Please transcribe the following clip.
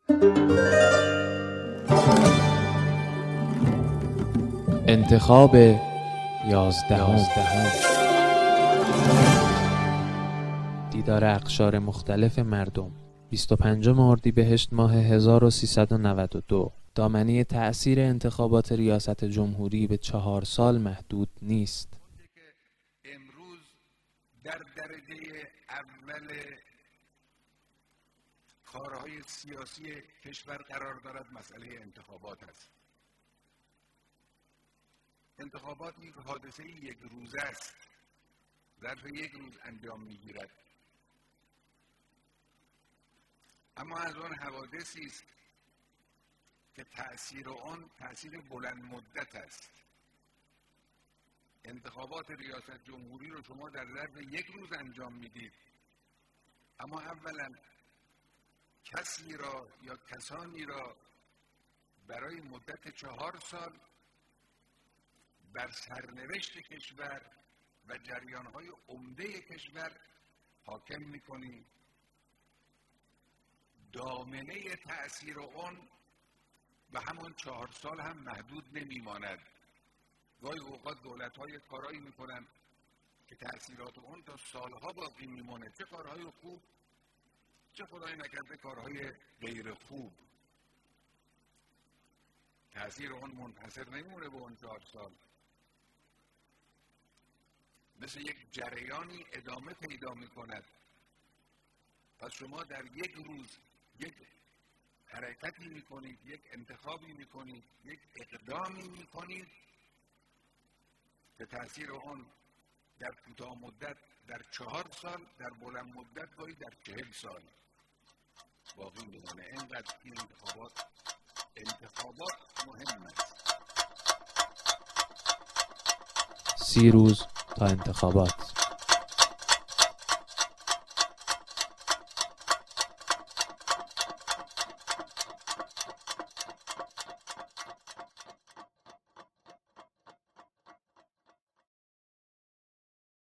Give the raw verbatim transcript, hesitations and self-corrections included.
انتخاب یازدهم. دیدار اقشار مختلف مردم. بیست و پنجم اردیبهشت ماه هزار و سیصد و نود و دو. دامنه تأثیر انتخابات ریاست جمهوری به چهار سال محدود نیست. امروز در درجه اول کارهای سیاسی کشور قرار دارد مسئله انتخابات است. انتخابات یک حادثه یک روزه است، ظرف یک روز انجام میگیرد، اما از آن حوادثی است که تأثیر آن تأثیر بلند مدت است. انتخابات ریاست جمهوری رو شما در ظرف یک روز انجام میدید، اما اولا کسی را یا کسانی را برای مدت چهار سال بر سرنوشت کشور و جریان‌های عمده کشور حاکم می‌کنید. دامنه تأثیر آن به همان چهار سال هم محدود نمی‌ماند. گاهی اوقات دولت‌های کارایی می‌کنند که تأثیرات آن تا سالها باقی می‌ماند، چه کارهای خوب چه خدای نکرده کارهای غیر خوب. تأثیر آن منحصر نمی‌مونه به اون چهار سال، مثل یک جریانی ادامه پیدا می‌کند. پس شما در یک روز یک حرکتی می‌کنید، یک انتخابی می‌کنید، یک اقدامی می‌کنید که تأثیر آن در کوتاه مدت در چهار سال، در بلند مدت گاهی در چهل سال باقی می‌مونه. اینقدر این انتخابات انتخابات مهم است. سی روز تا انتخابات.